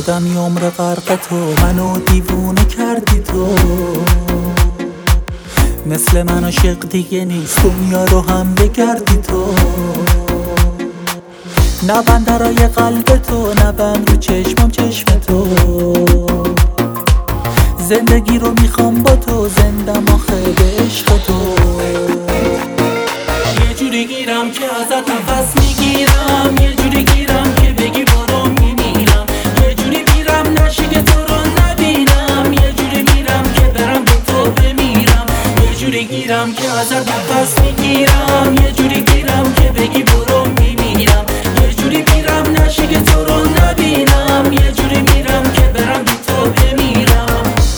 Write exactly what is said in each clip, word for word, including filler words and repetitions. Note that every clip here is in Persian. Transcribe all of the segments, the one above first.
شدم یه عمر غرق تو، منو دیوونه کردی تو. مثل من عاشق دیگه نیست، دنیا رو هم بگردی تو. نبند درای قلب تو، نبند رو چشمم چشم تو. زندگی رو میخوام با تو، زندم آخه به عشق تو. یه جوری گیرم که ازت نفس میگیرم، یه جوری گیرم که بگی برو میمیرم. یه جوری میرم نشی که تو رو نبینم، یه جوری میرم که برم به تو بمیرم. یه جوری گیرم که ازت نفس میگیرم، یه جوری گیرم که بگی برو میمیرم. یه جوری میرم نشی که تو رو نبینم، یه جوری میرم که برم به تو بمیرم.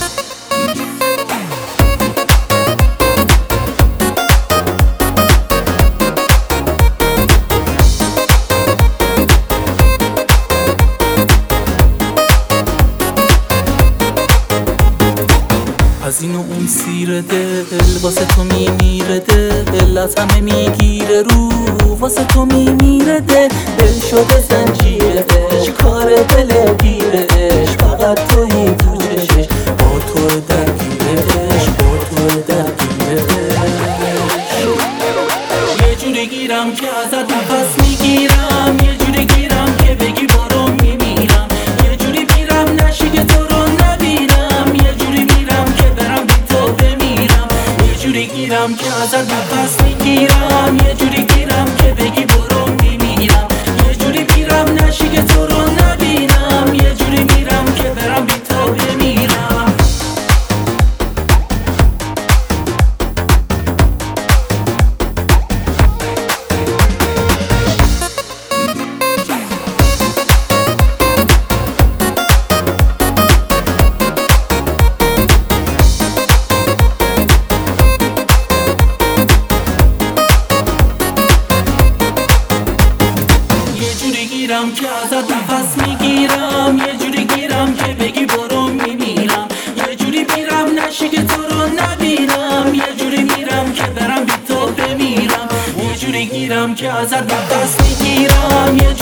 از این و اون سیر دل، واسه تو میمیره دل. از همه میگیره رو، واسه تو میمیره دل. دل شده زنجیرش، کار دل گیرش. فقط تویی تو چشش، با تو درگیرش، با تو درگیرش. یه جوری گیرم که ازت نفس میگیرم، یه جوری گیرم که بگی برو میمیرم. یه جوری میرم نشی که تو رو نبینم، یه جوری میرم که برم بی تو بمیرم. یه جوری گیرم که ازت نفس میگیرم، یه جوری گیرم که بگی برو میمیرم. یه جوری میرم نشی که تو رو نبینم، یه جوری میرم که برم بی تو بمیرم. گیرم که ازت نفس میگیرم، یه جوری گیرم که بگی برو میمیرم. یه جوری میرم نشی که تو رو نبینم، یه جوری میرم که برم بی تو بمیرم. یه جوری گیرم که ازت نفس میگیرم، یه